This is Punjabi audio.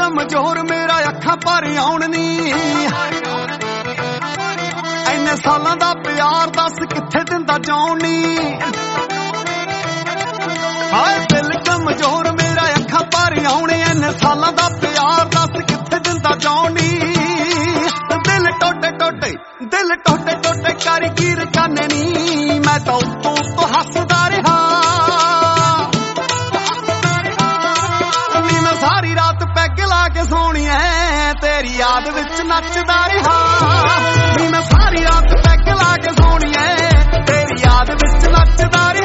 ਕਮਜ਼ੋਰ ਮੇਰਾ ਅੱਖਾਂ ਭਰ ਆਉਣ ਨੀ ਇੰਨੇ ਸਾਲਾਂ ਦਾ ਪਿਆਰ ਦੱਸ ਕਿੱਥੇ ਦਿੰਦਾ ਜਾਉਣ ਨੀ ਹਾਏ ਦਿਲ ਕਮਜ਼ੋਰ ਮੇਰਾ ਅੱਖਾਂ ਭਰ ਆਉਣ ਇੰਨੇ ਸਾਲਾਂ ਦਾ ਪਿਆਰ ਦੱਸ ਕਿੱਥੇ ਦਿੰਦਾ ਜਾਉਣ ਨੀ ਦਿਲ ਟੋਟੇ ਟੋਟੇ ਕਰ ਕੀ ਰਕਾਨੇ ਨੀ ਮੈਂ ਤਾਂ ਉੱਤੋਂ ਹੱਸਦਾ ਰਿਹਾ ਨੀ ਮੈਂ ਸਾਰੀ ਰਾਤ ਪੈਗ ਲਾ ਕੇ ਸੋਹਣੀ ਐ ਤੇਰੀ ਯਾਦ ਵਿੱਚ ਨੱਚਦਾ ਰਿਹਾ ਨੀ ਮੈਂ ਸਾਰੀ ਰਾਤ ਪੈਗ ਲਾ ਕੇ ਸੋਹਣੀ ਐ ਤੇਰੀ ਯਾਦ ਵਿੱਚ ਨੱਚਦਾ ਰਿਹਾ